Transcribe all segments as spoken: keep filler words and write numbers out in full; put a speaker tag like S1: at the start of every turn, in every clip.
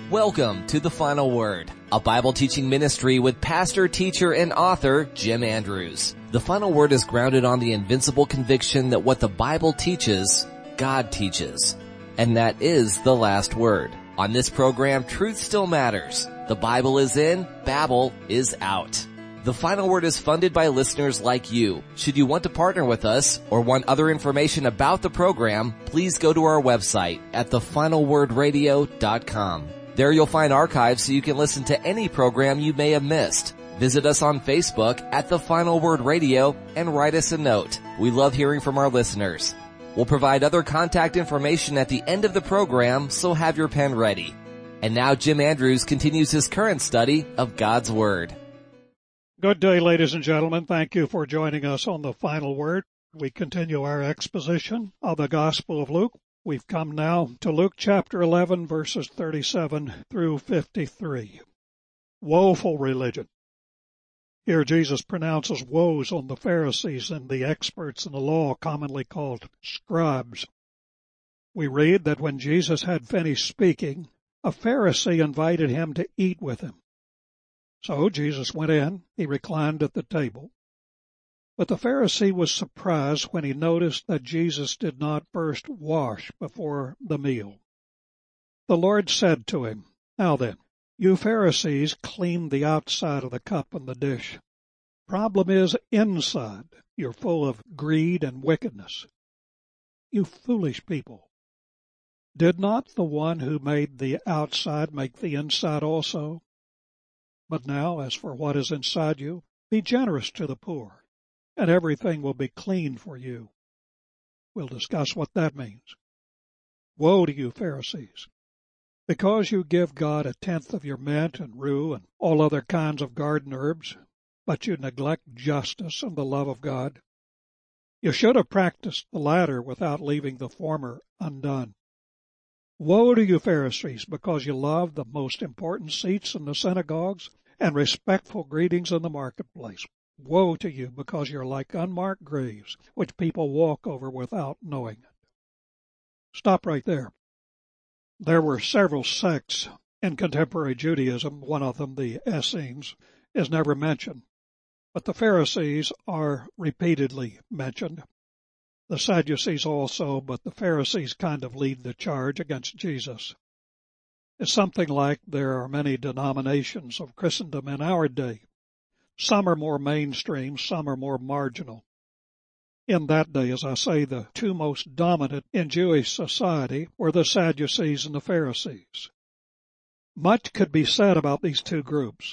S1: Welcome to The Final Word, a Bible teaching ministry with pastor, teacher, and author Jim Andrews. The Final Word is grounded on the invincible conviction that what the Bible teaches, God teaches. And that is the last word. On this program, truth still matters. The Bible is in, Babel is out. The Final Word is funded by listeners like you. Should you want to partner with us or want other information about the program, please go to our website at the final word radio dot com. There you'll find archives so you can listen to any program you may have missed. Visit us on Facebook at The Final Word Radio and write us a note. We love hearing from our listeners. We'll provide other contact information at the end of the program, so have your pen ready. And now Jim Andrews continues his current study of God's Word.
S2: Good day, ladies and gentlemen. Thank you for joining us on The Final Word. We continue our exposition of the Gospel of Luke. We've come now to Luke chapter eleven, verses thirty-seven through fifty-three. Woeful religion. Here Jesus pronounces woes on the Pharisees and the experts in the law, commonly called scribes. We read that when Jesus had finished speaking, a Pharisee invited him to eat with him. So Jesus went in, he reclined at the table. But the Pharisee was surprised when he noticed that Jesus did not first wash before the meal. The Lord said to him, "Now then, you Pharisees clean the outside of the cup and the dish. Problem is inside. You're full of greed and wickedness. You foolish people. Did not the one who made the outside make the inside also? But now, as for what is inside you, be generous to the poor, and everything will be clean for you." We'll discuss what that means. Woe to you, Pharisees, because you give God a tenth of your mint and rue and all other kinds of garden herbs, but you neglect justice and the love of God. You should have practiced the latter without leaving the former undone. Woe to you, Pharisees, because you love the most important seats in the synagogues and respectful greetings in the marketplace. Woe to you, because you're like unmarked graves, which people walk over without knowing it. Stop right there. There were several sects in contemporary Judaism. One of them, the Essenes, is never mentioned, but the Pharisees are repeatedly mentioned. The Sadducees also, but the Pharisees kind of lead the charge against Jesus. It's something like there are many denominations of Christendom in our day. Some are more mainstream, some are more marginal. In that day, as I say, the two most dominant in Jewish society were the Sadducees and the Pharisees. Much could be said about these two groups.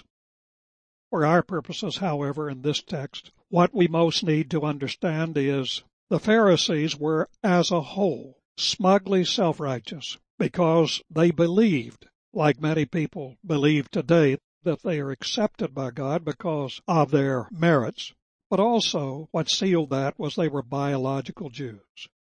S2: For our purposes, however, in this text, what we most need to understand is the Pharisees were, as a whole, smugly self-righteous because they believed, like many people believe today, that they are accepted by God because of their merits, but also what sealed that was they were biological Jews.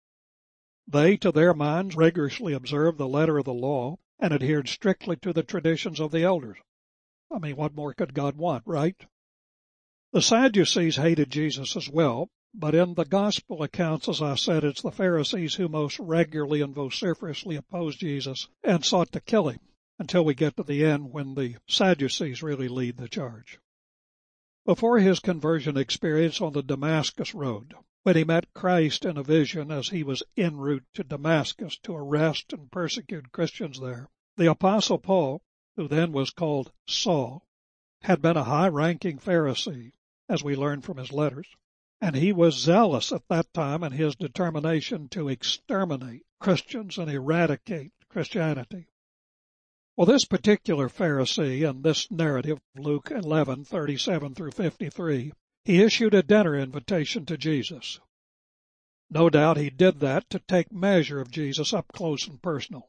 S2: They, to their minds, rigorously observed the letter of the law and adhered strictly to the traditions of the elders. I mean, what more could God want, right? The Sadducees hated Jesus as well, but in the gospel accounts, as I said, it's the Pharisees who most regularly and vociferously opposed Jesus and sought to kill him, until we get to the end when the Sadducees really lead the charge. Before his conversion experience on the Damascus Road, when he met Christ in a vision as he was en route to Damascus to arrest and persecute Christians there, the Apostle Paul, who then was called Saul, had been a high-ranking Pharisee, as we learn from his letters, and he was zealous at that time in his determination to exterminate Christians and eradicate Christianity. Well, this particular Pharisee in this narrative, Luke eleven, thirty-seven through fifty-three, he issued a dinner invitation to Jesus. No doubt he did that to take measure of Jesus up close and personal.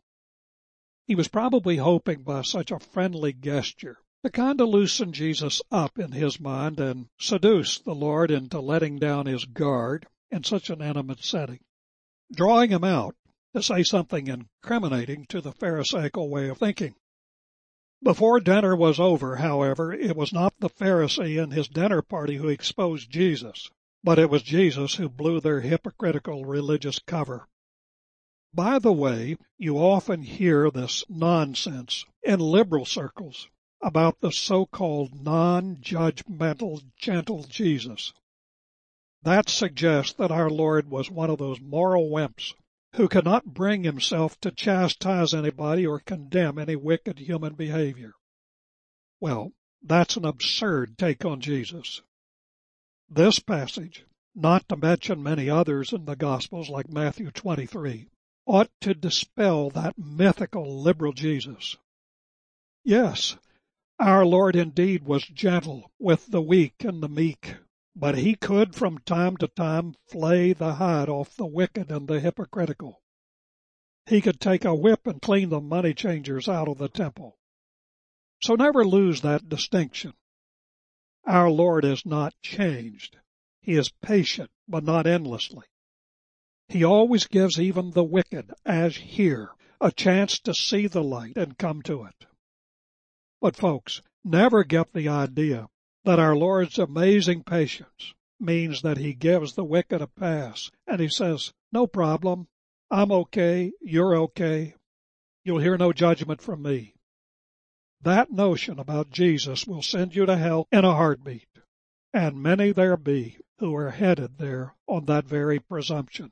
S2: He was probably hoping by such a friendly gesture to kind of loosen Jesus up in his mind and seduce the Lord into letting down his guard in such an intimate setting, drawing him out to say something incriminating to the Pharisaical way of thinking. Before dinner was over, however, it was not the Pharisee and his dinner party who exposed Jesus, but it was Jesus who blew their hypocritical religious cover. By the way, you often hear this nonsense in liberal circles about the so-called non-judgmental, gentle Jesus. That suggests that our Lord was one of those moral wimps who could not bring himself to chastise anybody or condemn any wicked human behavior. Well, that's an absurd take on Jesus. This passage, not to mention many others in the Gospels like Matthew twenty-three, ought to dispel that mythical liberal Jesus. Yes, our Lord indeed was gentle with the weak and the meek, but he could from time to time flay the hide off the wicked and the hypocritical. He could take a whip and clean the money changers out of the temple. So never lose that distinction. Our Lord is not changed. He is patient, but not endlessly. He always gives even the wicked, as here, a chance to see the light and come to it. But folks, never get the idea that our Lord's amazing patience means that he gives the wicked a pass and he says, no problem, I'm okay, you're okay, you'll hear no judgment from me. That notion about Jesus will send you to hell in a heartbeat, and many there be who are headed there on that very presumption.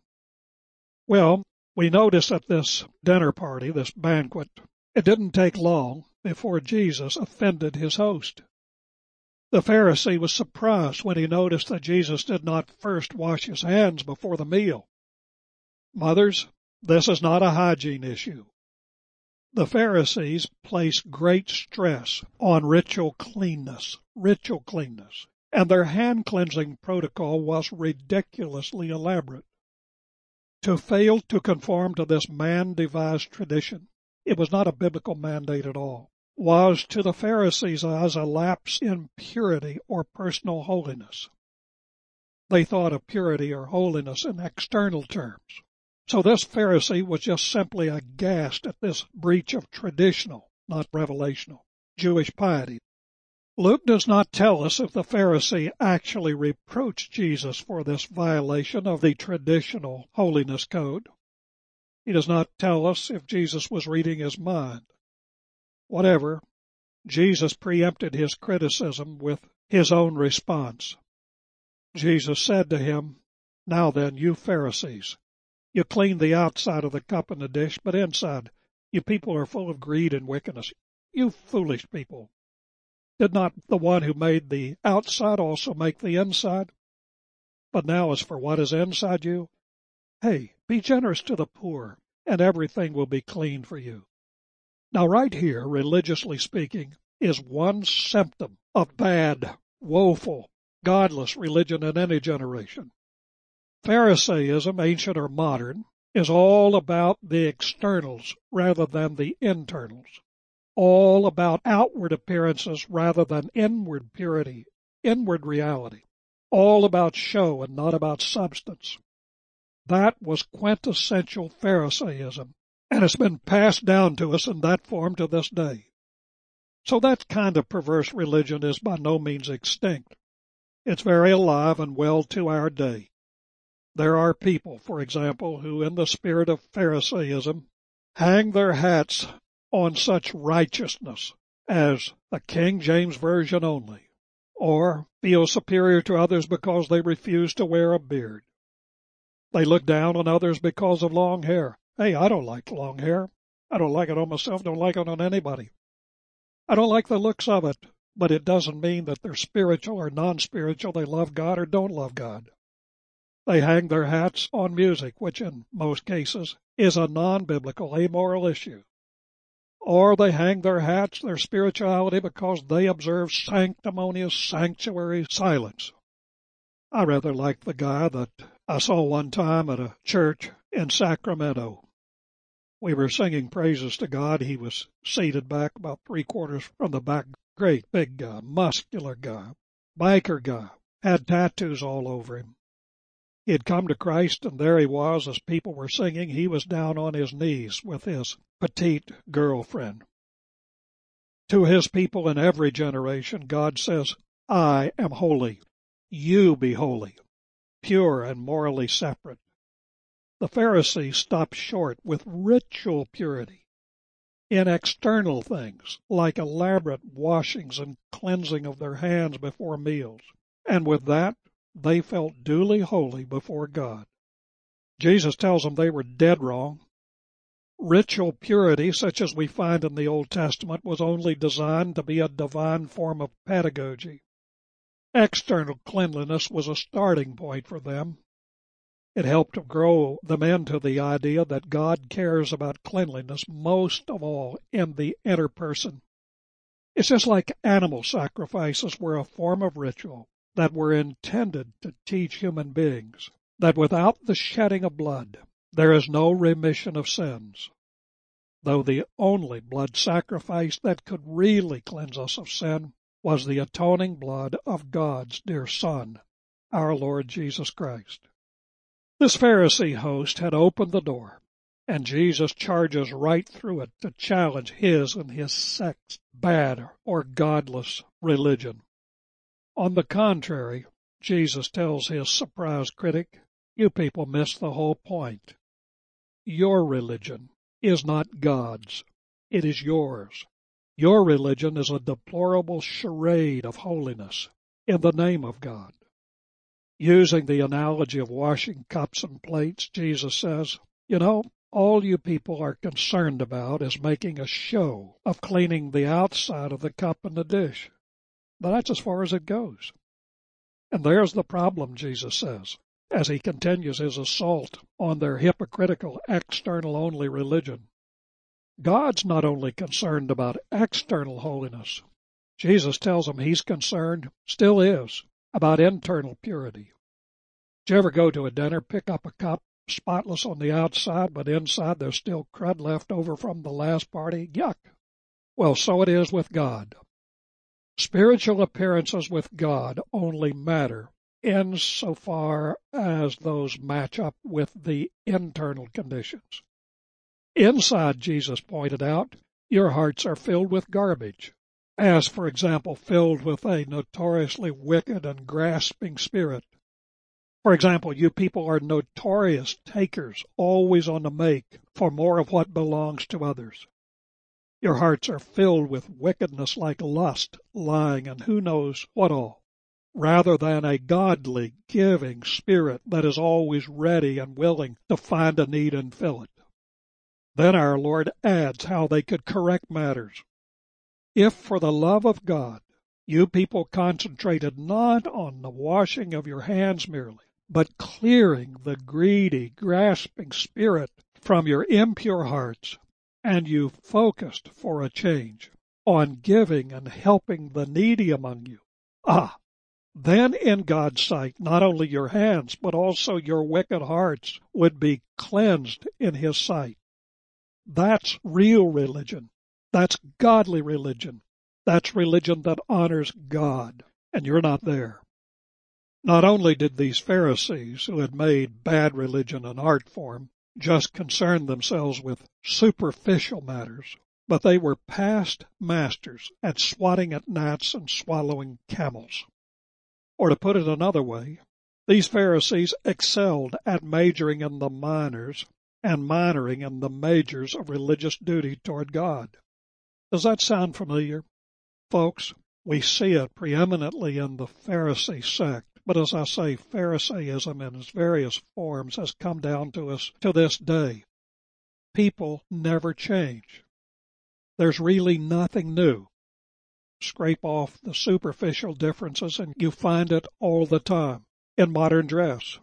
S2: Well, we notice at this dinner party, this banquet, it didn't take long before Jesus offended his host. The Pharisee was surprised when he noticed that Jesus did not first wash his hands before the meal. Mothers, this is not a hygiene issue. The Pharisees placed great stress on ritual cleanness, ritual cleanness, and their hand-cleansing protocol was ridiculously elaborate. To fail to conform to this man-devised tradition, it was not a biblical mandate at all, was to the Pharisees' eyes a lapse in purity or personal holiness. They thought of purity or holiness in external terms. So this Pharisee was just simply aghast at this breach of traditional, not revelational, Jewish piety. Luke does not tell us if the Pharisee actually reproached Jesus for this violation of the traditional holiness code. He does not tell us if Jesus was reading his mind. Whatever, Jesus preempted his criticism with his own response. Jesus said to him, "Now then, you Pharisees, you clean the outside of the cup and the dish, but inside, you people are full of greed and wickedness. You foolish people. Did not the one who made the outside also make the inside? But now as for what is inside you, hey, be generous to the poor, and everything will be clean for you." Now right here, religiously speaking, is one symptom of bad, woeful, godless religion in any generation. Pharisaism, ancient or modern, is all about the externals rather than the internals, all about outward appearances rather than inward purity, inward reality, all about show and not about substance. That was quintessential Pharisaism, and it's been passed down to us in that form to this day. So that kind of perverse religion is by no means extinct. It's very alive and well to our day. There are people, for example, who in the spirit of Pharisaism hang their hats on such righteousness as the King James Version only, or feel superior to others because they refuse to wear a beard. They look down on others because of long hair. Hey, I don't like long hair. I don't like it on myself, don't like it on anybody. I don't like the looks of it, but it doesn't mean that they're spiritual or non-spiritual, they love God or don't love God. They hang their hats on music, which in most cases is a non-biblical, amoral issue. Or they hang their hats, their spirituality, because they observe sanctimonious sanctuary silence. I rather like the guy that I saw one time at a church in Sacramento. We were singing praises to God. He was seated back about three quarters from the back. Great big guy, muscular guy, biker guy, had tattoos all over him. He had come to Christ, and there he was as people were singing. He was down on his knees with his petite girlfriend. To his people in every generation, God says, "I am holy. You be holy, pure and morally separate." The Pharisees stopped short with ritual purity in external things, like elaborate washings and cleansing of their hands before meals. And with that, they felt duly holy before God. Jesus tells them they were dead wrong. Ritual purity, such as we find in the Old Testament, was only designed to be a divine form of pedagogy. External cleanliness was a starting point for them. It helped to grow them into the idea that God cares about cleanliness most of all in the inner person. It's just like animal sacrifices were a form of ritual that were intended to teach human beings that without the shedding of blood, there is no remission of sins, though the only blood sacrifice that could really cleanse us of sin was the atoning blood of God's dear Son, our Lord Jesus Christ. This Pharisee host had opened the door, and Jesus charges right through it to challenge his and his sect's bad or godless religion. On the contrary, Jesus tells his surprised critic, "You people miss the whole point. Your religion is not God's. It is yours. Your religion is a deplorable charade of holiness in the name of God." Using the analogy of washing cups and plates, Jesus says, "You know, all you people are concerned about is making a show of cleaning the outside of the cup and the dish. But that's as far as it goes." And there's the problem, Jesus says, as he continues his assault on their hypocritical, external-only religion. God's not only concerned about external holiness. Jesus tells them he's concerned, still is, about internal purity. Did you ever go to a dinner, pick up a cup, spotless on the outside, but inside there's still crud left over from the last party? Yuck! Well, so it is with God. Spiritual appearances with God only matter insofar as those match up with the internal conditions. Inside, Jesus pointed out, your hearts are filled with garbage, as, for example, filled with a notoriously wicked and grasping spirit. For example, you people are notorious takers, always on the make for more of what belongs to others. Your hearts are filled with wickedness like lust, lying, and who knows what all, rather than a godly, giving spirit that is always ready and willing to find a need and fill it. Then our Lord adds how they could correct matters. If for the love of God you people concentrated not on the washing of your hands merely, but clearing the greedy, grasping spirit from your impure hearts, and you focused for a change on giving and helping the needy among you, ah, then in God's sight, not only your hands, but also your wicked hearts would be cleansed in His sight. That's real religion. That's godly religion. That's religion that honors God, and you're not there. Not only did these Pharisees, who had made bad religion an art form, just concern themselves with superficial matters, but they were past masters at swatting at gnats and swallowing camels. Or to put it another way, these Pharisees excelled at majoring in the minors and minoring in the majors of religious duty toward God. Does that sound familiar? Folks, we see it preeminently in the Pharisee sect, but as I say, Pharisaism in its various forms has come down to us to this day. People never change. There's really nothing new. Scrape off the superficial differences and you find it all the time in modern dress.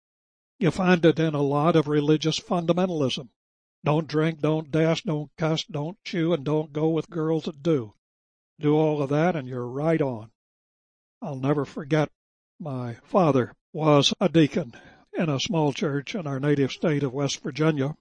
S2: You find it in a lot of religious fundamentalism. Don't drink, don't dash, don't cuss, don't chew, and don't go with girls that do. Do all of that and you're right on. I'll never forget my father was a deacon in a small church in our native state of West Virginia,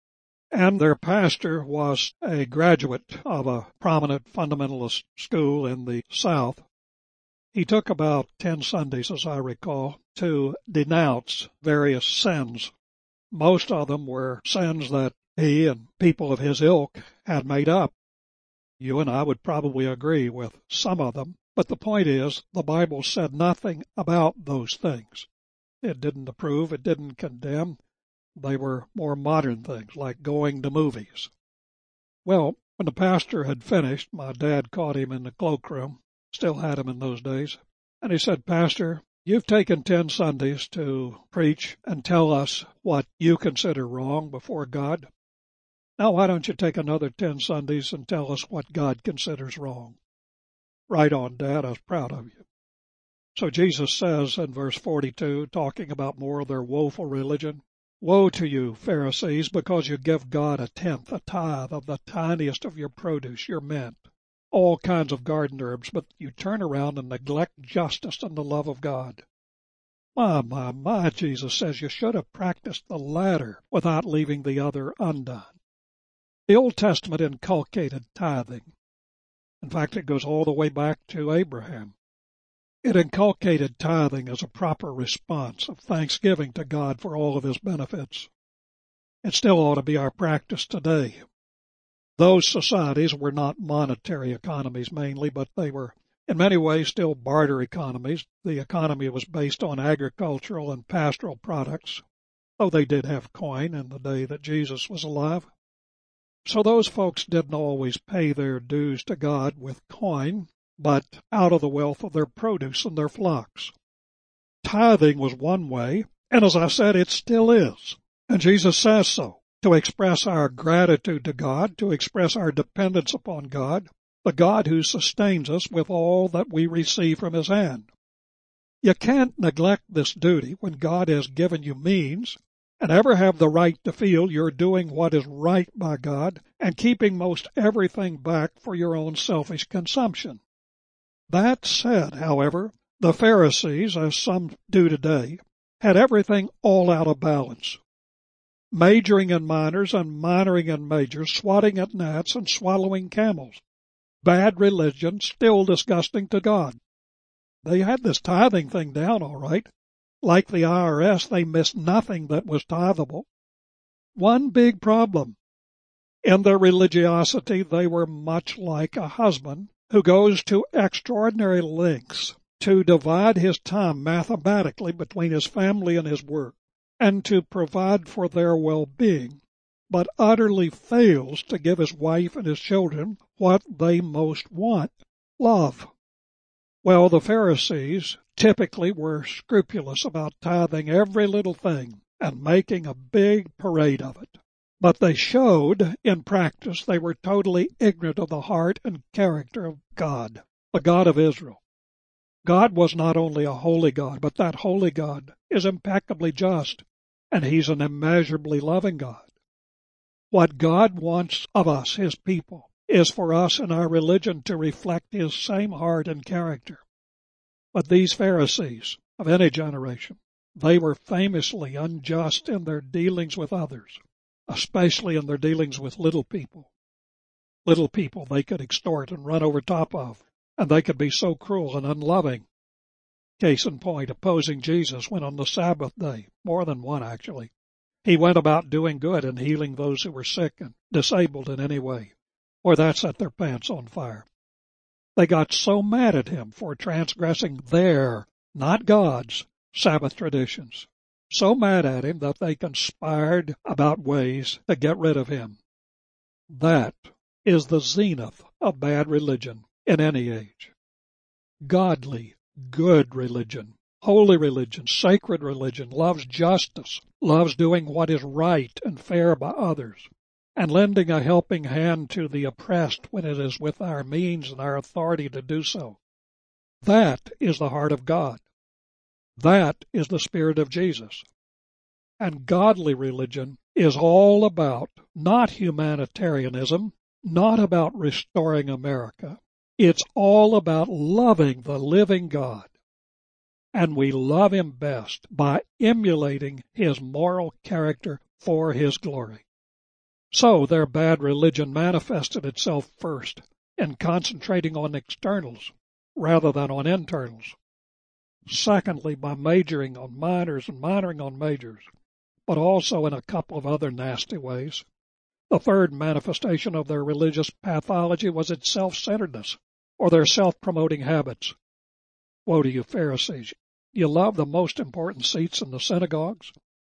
S2: and their pastor was a graduate of a prominent fundamentalist school in the South. He took about ten Sundays, as I recall, to denounce various sins. Most of them were sins that he and people of his ilk had made up. You and I would probably agree with some of them, but the point is, the Bible said nothing about those things. It didn't approve, it didn't condemn, They were more modern things, like going to movies. Well, when the pastor had finished, my dad caught him in the cloakroom, still had him in those days, and he said, "Pastor, you've taken ten Sundays to preach and tell us what you consider wrong before God. Now why don't you take another ten Sundays and tell us what God considers wrong?" Right on, Dad, I was proud of you. So Jesus says in verse forty-two, talking about more of their woeful religion, "Woe to you, Pharisees, because you give God a tenth, a tithe of the tiniest of your produce, your mint, all kinds of garden herbs, but you turn around and neglect justice and the love of God." My, my, my, Jesus says you should have practiced the latter without leaving the other undone. The Old Testament inculcated tithing. In fact, it goes all the way back to Abraham. It inculcated tithing as a proper response of thanksgiving to God for all of His benefits. It still ought to be our practice today. Those societies were not monetary economies mainly, but they were in many ways still barter economies. The economy was based on agricultural and pastoral products, though they did have coin in the day that Jesus was alive. So those folks didn't always pay their dues to God with coin, but out of the wealth of their produce and their flocks. Tithing was one way, and as I said, it still is. And Jesus says so, to express our gratitude to God, to express our dependence upon God, the God who sustains us with all that we receive from His hand. You can't neglect this duty when God has given you means, and ever have the right to feel you're doing what is right by God and keeping most everything back for your own selfish consumption. That said, however, the Pharisees, as some do today, had everything all out of balance. Majoring in minors and minoring in majors, swatting at gnats and swallowing camels. Bad religion, still disgusting to God. They had this tithing thing down all right. Like the I R S, they missed nothing that was tithable. One big problem. In their religiosity, they were much like a husband who goes to extraordinary lengths to divide his time mathematically between his family and his work, and to provide for their well-being, but utterly fails to give his wife and his children what they most want, love. Well, the Pharisees typically were scrupulous about tithing every little thing and making a big parade of it. But they showed, in practice, they were totally ignorant of the heart and character of God, the God of Israel. God was not only a holy God, but that holy God is impeccably just, and He's an immeasurably loving God. What God wants of us, His people, is for us in our religion to reflect His same heart and character. But these Pharisees of any generation, they were famously unjust in their dealings with others, especially in their dealings with little people. Little people they could extort and run over top of, and they could be so cruel and unloving. Case in point, opposing Jesus when on the Sabbath day, more than one actually, He went about doing good and healing those who were sick and disabled in any way, or that set their pants on fire. They got so mad at Him for transgressing their, not God's, Sabbath traditions. So mad at Him that they conspired about ways to get rid of Him. That is the zenith of bad religion in any age. Godly, good religion, holy religion, sacred religion loves justice, loves doing what is right and fair by others, and lending a helping hand to the oppressed when it is with our means and our authority to do so. That is the heart of God. That is the spirit of Jesus. And godly religion is all about not humanitarianism, not about restoring America. It's all about loving the living God. And we love Him best by emulating His moral character for His glory. So their bad religion manifested itself first in concentrating on externals rather than on internals. Secondly, by majoring on minors and minoring on majors, but also in a couple of other nasty ways. The third manifestation of their religious pathology was its self-centeredness, or their self-promoting habits. Woe to you, Pharisees! You love the most important seats in the synagogues,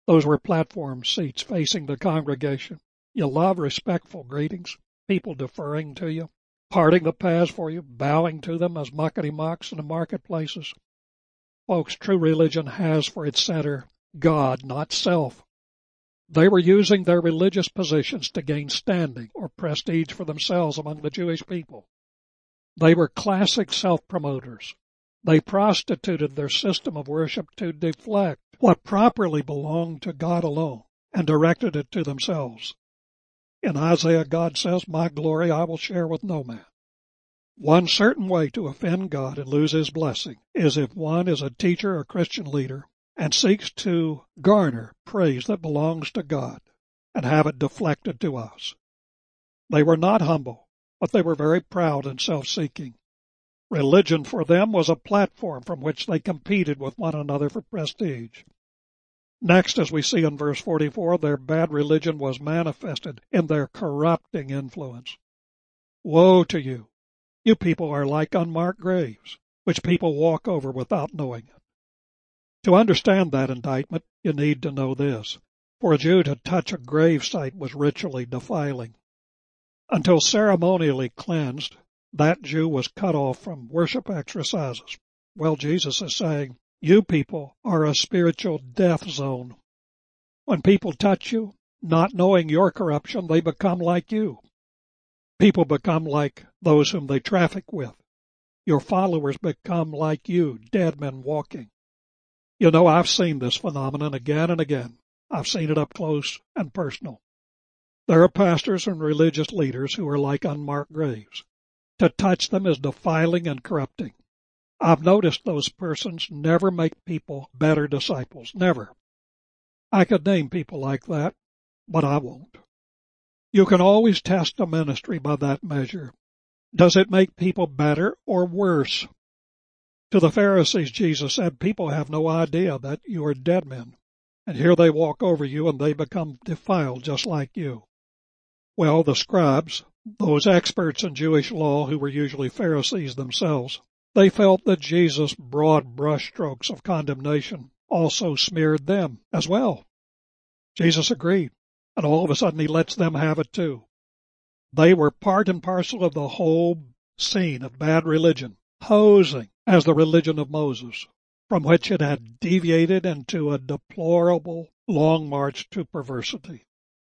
S2: Those were platform seats facing the congregation. You love respectful greetings, people deferring to you, parting the paths for you, bowing to them as muckety-mucks in the marketplaces. Folks, true religion has for its center God, not self. They were using their religious positions to gain standing or prestige for themselves among the Jewish people. They were classic self-promoters. They prostituted their system of worship to deflect what properly belonged to God alone and directed it to themselves. In Isaiah, God says, "My glory I will share with no man." One certain way to offend God and lose His blessing is if one is a teacher or Christian leader and seeks to garner praise that belongs to God and have it deflected to us. They were not humble, but they were very proud and self-seeking. Religion for them was a platform from which they competed with one another for prestige. Next, as we see in verse forty-four, their bad religion was manifested in their corrupting influence. Woe to you! You people are like unmarked graves, which people walk over without knowing it. To understand that indictment, you need to know this. For a Jew to touch a grave site was ritually defiling. Until ceremonially cleansed, that Jew was cut off from worship exercises. Well, Jesus is saying, you people are a spiritual death zone. When people touch you, not knowing your corruption, they become like you. People become like those whom they traffic with. Your followers become like you, dead men walking. You know, I've seen this phenomenon again and again. I've seen it up close and personal. There are pastors and religious leaders who are like unmarked graves. To touch them is defiling and corrupting. I've noticed those persons never make people better disciples. Never. I could name people like that, but I won't. You can always test a ministry by that measure. Does it make people better or worse? To the Pharisees, Jesus said, people have no idea that you are dead men, and here they walk over you and they become defiled just like you. Well, the scribes, those experts in Jewish law who were usually Pharisees themselves, they felt that Jesus' broad brushstrokes of condemnation also smeared them as well. Jesus agreed, and all of a sudden he lets them have it too. They were part and parcel of the whole scene of bad religion, posing as the religion of Moses, from which it had deviated into a deplorable long march to perversity.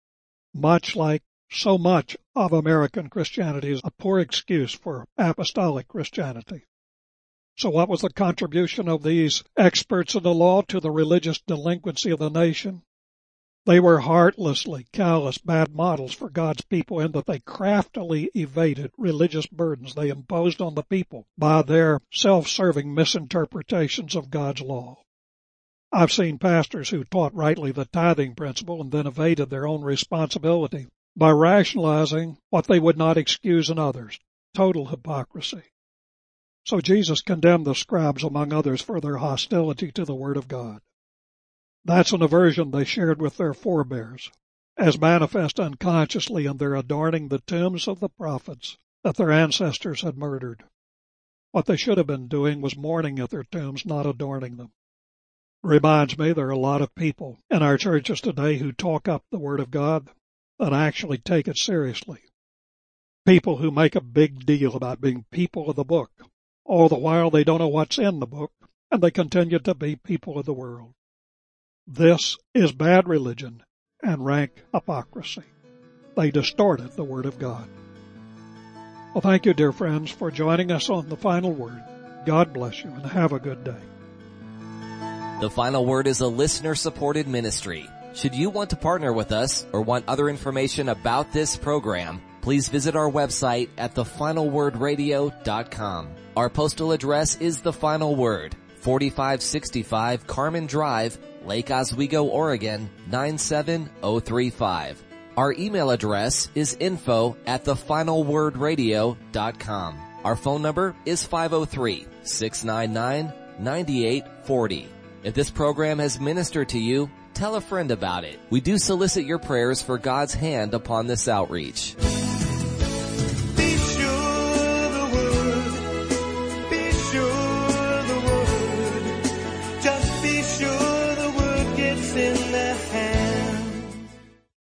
S2: Much like so much of American Christianity is a poor excuse for apostolic Christianity. So what was the contribution of these experts in the law to the religious delinquency of the nation? They were heartlessly callous, bad models for God's people in that they craftily evaded religious burdens they imposed on the people by their self-serving misinterpretations of God's law. I've seen pastors who taught rightly the tithing principle and then evaded their own responsibility by rationalizing what they would not excuse in others. Total hypocrisy. So Jesus condemned the scribes, among others, for their hostility to the Word of God. That's an aversion they shared with their forebears, as manifest unconsciously in their adorning the tombs of the prophets that their ancestors had murdered. What they should have been doing was mourning at their tombs, not adorning them. Reminds me there are a lot of people in our churches today who talk up the Word of God and actually take it seriously. People who make a big deal about being people of the book. All the while they don't know what's in the book, and they continue to be people of the world. This is bad religion and rank hypocrisy. They distorted the Word of God. Well, thank you, dear friends, for joining us on The Final Word. God bless you, and have a good day.
S1: The Final Word is a listener-supported ministry. Should you want to partner with us or want other information about this program, please visit our website at the final word radio dot com. Our postal address is The Final Word, forty-five sixty-five Carmen Drive, Lake Oswego, Oregon, nine seven oh three five. Our email address is info at the final word radio dot com. Our phone number is five oh three, six nine nine, nine eight four oh. If this program has ministered to you, tell a friend about it. We do solicit your prayers for God's hand upon this outreach.